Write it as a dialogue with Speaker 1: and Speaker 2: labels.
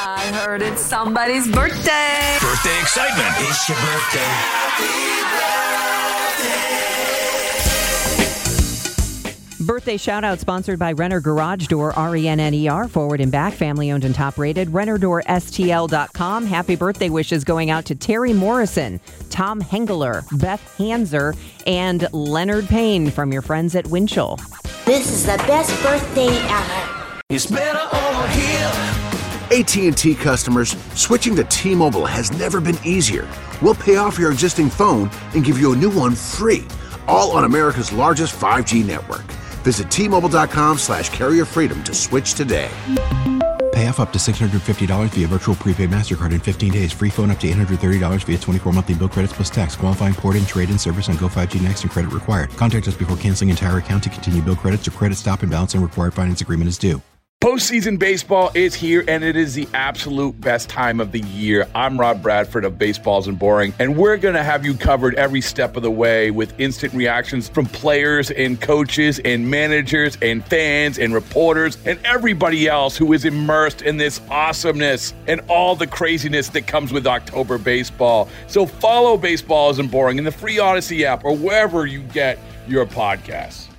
Speaker 1: I heard it's somebody's birthday.
Speaker 2: Birthday excitement.
Speaker 3: It's your birthday.
Speaker 4: Birthday shout-out sponsored by Renner Garage Door, RENNER, forward and back, family-owned and top-rated. RennerDoorSTL.com. Happy birthday wishes going out to Terry Morrison, Tom Hengeler, Beth Hanser, and Leonard Payne from your friends at Winchell.
Speaker 5: This is the best birthday ever.
Speaker 3: It's better over here.
Speaker 6: AT&T customers, switching to T-Mobile has never been easier. We'll pay off your existing phone and give you a new one free, all on America's largest 5G network. Visit T-Mobile.com/Carrier Freedom to switch today.
Speaker 7: Pay off up to $650 via virtual prepaid MasterCard in 15 days. Free phone up to $830 via 24 monthly bill credits plus tax. Qualifying port-in, trade-in service on Go5G Next and credit required. Contact us before canceling entire account to continue bill credits or credit stop and balance and required finance agreement is due.
Speaker 8: Postseason baseball is here, and it is the absolute best time of the year. I'm Rob Bradford of Baseballs and Boring, and we're going to have you covered every step of the way with instant reactions from players and coaches and managers and fans and reporters and everybody else who is immersed in this awesomeness and all the craziness that comes with October baseball. So follow Baseballs and Boring in the free Odyssey app or wherever you get your podcasts.